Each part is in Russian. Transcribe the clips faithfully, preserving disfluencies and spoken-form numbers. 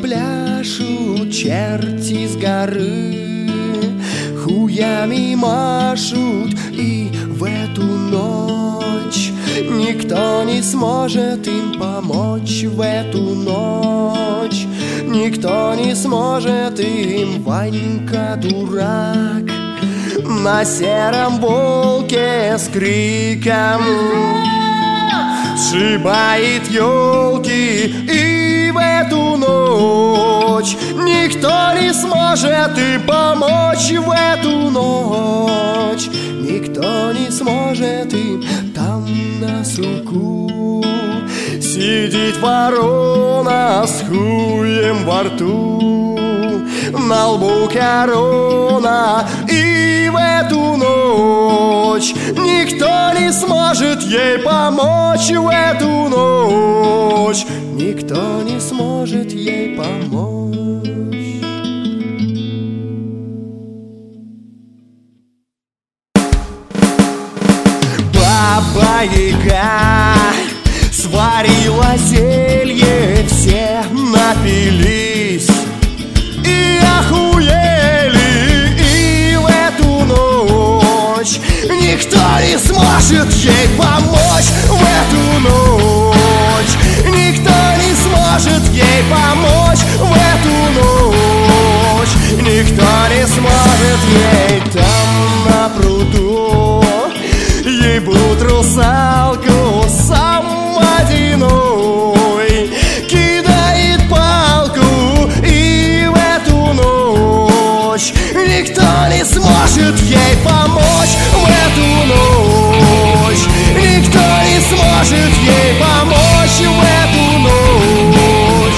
пляшут черти с горы, хуями машут, и в эту ночь никто не сможет им помочь. В эту ночь никто не сможет им. Ванька дурак на сером волке с криком сшибает елки, и в эту ночь никто не сможет им помочь. В эту ночь никто не сможет им. Там на суку сидит ворона с хуем во рту, на лбу корона, и в эту ночь никто не сможет ей помочь. В эту ночь никто не сможет ей помочь. Баба-яга сварила зелье, все напились и охуели, и в эту ночь никто не сможет ей помочь. В эту ночь никто не сможет ей помочь. В эту ночь никто не сможет ей. Там на пруду ебут русалку, сам водяной кидает палку, и в эту ночь никто не сможет ей помочь. В эту ночь никто не сможет ей помочь. В эту ночь.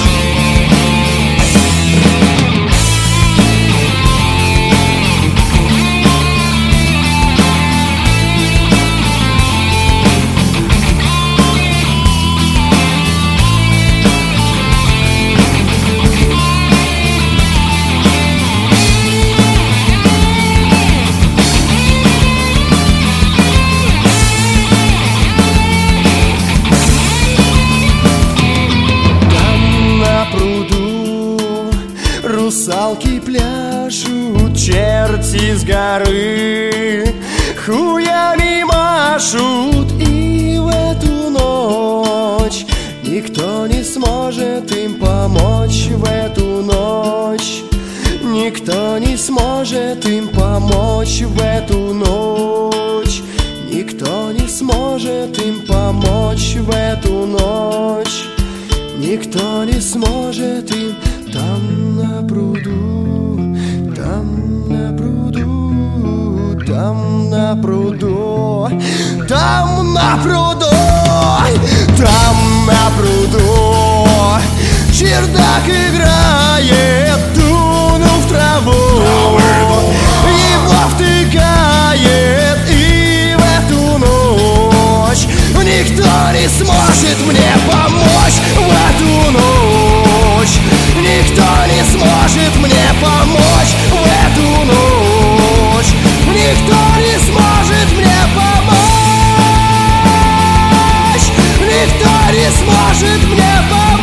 Русалки пляшут, черти с горы хуями машут, и в эту ночь никто не сможет им помочь. В эту ночь никто не сможет им помочь. В эту ночь никто не сможет им помочь. В эту ночь никто не сможет им. Там на пруду, там на пруду, там на пруду, там на пруду, там на пруду чердак играет, дунул в траву, его втыкает, и в эту ночь никто не сможет мне помочь. В эту ночь никто не сможет мне помочь. В эту ночь никто не сможет мне помочь. Никто не сможет мне помочь.